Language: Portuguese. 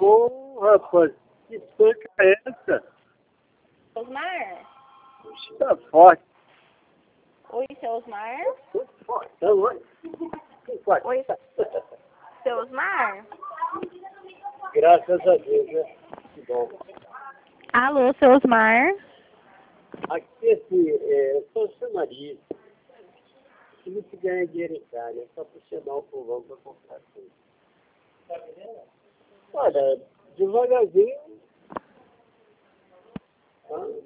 Ô, rapaz, que panca é essa? Osmar? Puxa, tá forte. Oi, seu Osmar? Muito forte. Tá oi. Que forte. Oi, seu Osmar? Graças a Deus, né? Que bom. Alô, seu Osmar? Aqui, assim, eu sou o seu marido. Se não se ganha dinheiro em casa, é só para chamar o povão para comprar tudo. Olha, devagarzinho. Tá?